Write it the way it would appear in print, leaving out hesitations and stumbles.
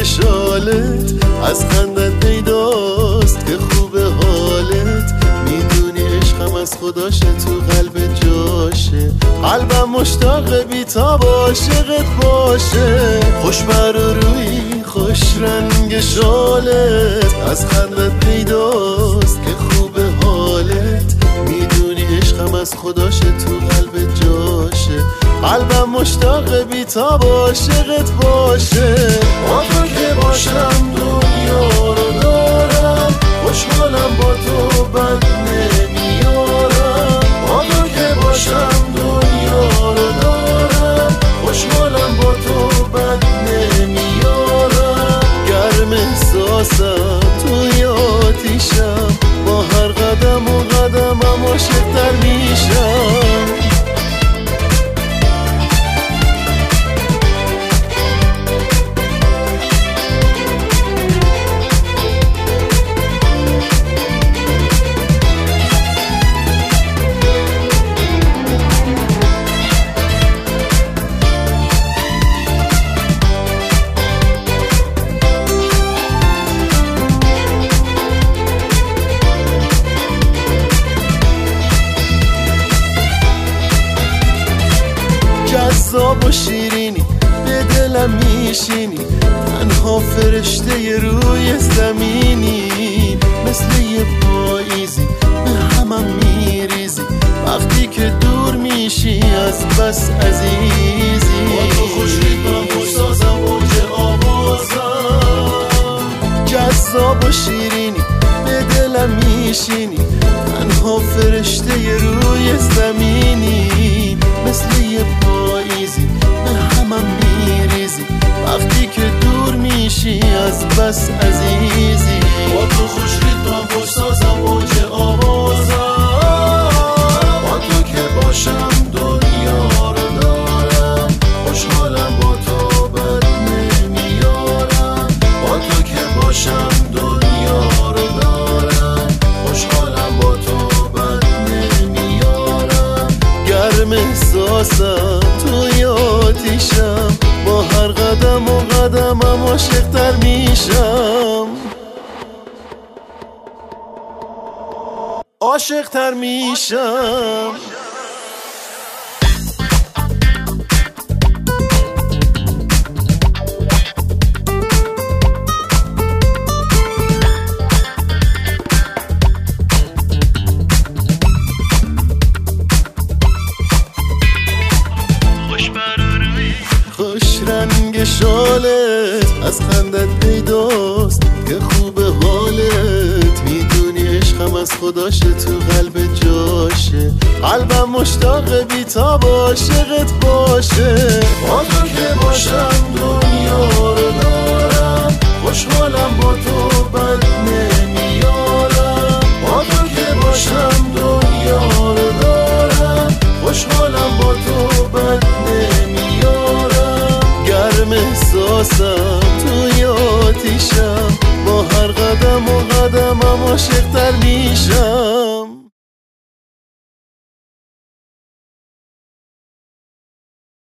شالت از خندت پیداست که خوب حالت. میدونی عشقم از خداشه تو قلب جاشه، قلبم مشتاق بی‌تاب عاشقت باشه. خوش روی خوش رنگ شالت از خندت پیداست که خوب حالت. میدونی عشقم از خداشه تو قلب جاشه، قلبم مشتاق بی‌تاب عاشقت باشه. با تو که باشم دنیا رو دارم، خوشحالم با تو بد نمیارم. با تو که باشم دنیا رو دارم، خوشحالم با تو بد نمیارم. گرم احساسم توی آتیشم، با هر قدم و قدمم عاشق‌تر میشم. جذاب و شیرینی به دلم میشینی، تنها فرشته روی زمینی. مثل یه پاییزی به همم میریزی، وقتی که دور میشی از بس عزیزی. با تو خوش ریتمم خوش سازم موج آوازم. جذاب و شیرینی به دلم میشینی، تنها فرشته روی زمینی. مثل یه پاییزی به همم میریزی، وقتی که دور میشی از بس عزیزی. با تو خوش ریتمم خوش سازم موج آوازم. با تو که باشم دنیا رو دارم، خوشحالم با تو بد نمیارم. با تو که باشم دنیا رو دارم، خوشحالم با تو بد نمیارم. گرم احساسم توی آتیشم، با هر قدم و قدمم عاشق‌تر میشم، عاشق‌تر میشم. خوش رنگ شالت از خندت پیداست که خوب حالت. میدونی عشقم از خداشه تو قلب جاشه، قلبم مشتاق بی‌تاب عاشقت باشه. با تو که باشم دنیا رو دارم، خوشحالم با تو بد نمیارم. با تو که باشم دنیا رو دارم، خوشحالم با تو بد نمیارم. گرم احساسم توی آتیشم، با هر قدم و قدمم عاشق‌تر میشم.